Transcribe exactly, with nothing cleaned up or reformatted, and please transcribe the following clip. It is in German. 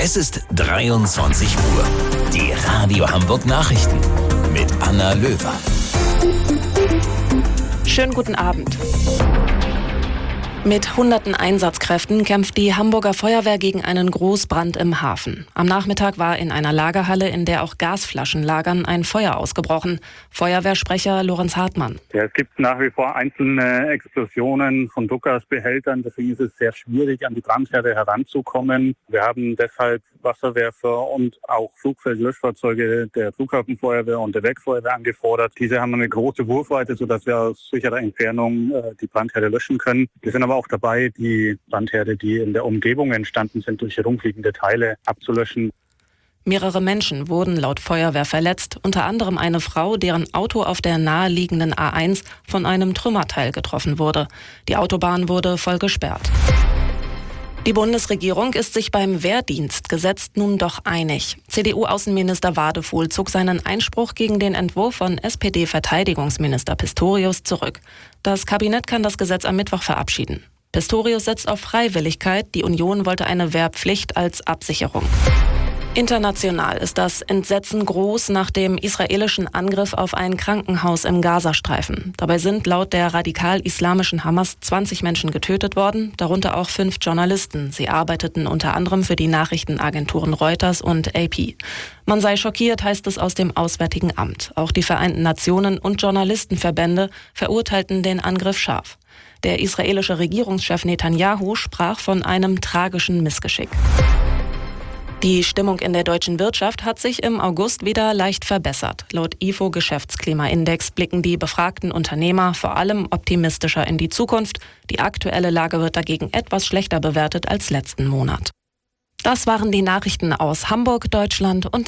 Es ist dreiundzwanzig Uhr. Die Radio Hamburg Nachrichten mit Anna Löwer. Schönen guten Abend. Mit hunderten Einsatzkräften kämpft die Hamburger Feuerwehr gegen einen Großbrand im Hafen. Am Nachmittag war in einer Lagerhalle, in der auch Gasflaschen lagern, ein Feuer ausgebrochen. Feuerwehrsprecher Lorenz Hartmann. Ja, es gibt nach wie vor einzelne Explosionen von Druckgasbehältern. Deswegen ist es sehr schwierig, an die Brandherde heranzukommen. Wir haben deshalb Wasserwerfer und auch Flugfeldlöschfahrzeuge der Flughafenfeuerwehr und der Werkfeuerwehr angefordert. Diese haben eine große Wurfweite, sodass wir aus sicherer Entfernung äh, die Brandherde löschen können. Wir sind aber auch dabei, die Brandherde, die in der Umgebung entstanden sind, durch herumfliegende Teile abzulöschen. Mehrere Menschen wurden laut Feuerwehr verletzt, unter anderem eine Frau, deren Auto auf der naheliegenden A eins von einem Trümmerteil getroffen wurde. Die Autobahn wurde voll gesperrt. Die Bundesregierung ist sich beim Wehrdienstgesetz nun doch einig. C D U-Außenminister Wadefuhl zog seinen Einspruch gegen den Entwurf von S P D-Verteidigungsminister Pistorius zurück. Das Kabinett kann das Gesetz am Mittwoch verabschieden. Pistorius setzt auf Freiwilligkeit, die Union wollte eine Wehrpflicht als Absicherung. International ist das Entsetzen groß nach dem israelischen Angriff auf ein Krankenhaus im Gazastreifen. Dabei sind laut der radikal-islamischen Hamas zwanzig Menschen getötet worden, darunter auch fünf Journalisten. Sie arbeiteten unter anderem für die Nachrichtenagenturen Reuters und A P. Man sei schockiert, heißt es aus dem Auswärtigen Amt. Auch die Vereinten Nationen und Journalistenverbände verurteilten den Angriff scharf. Der israelische Regierungschef Netanyahu sprach von einem tragischen Missgeschick. Die Stimmung in der deutschen Wirtschaft hat sich im August wieder leicht verbessert. Laut I F O-Geschäftsklimaindex blicken die befragten Unternehmer vor allem optimistischer in die Zukunft. Die aktuelle Lage wird dagegen etwas schlechter bewertet als letzten Monat. Das waren die Nachrichten aus Hamburg, Deutschland und der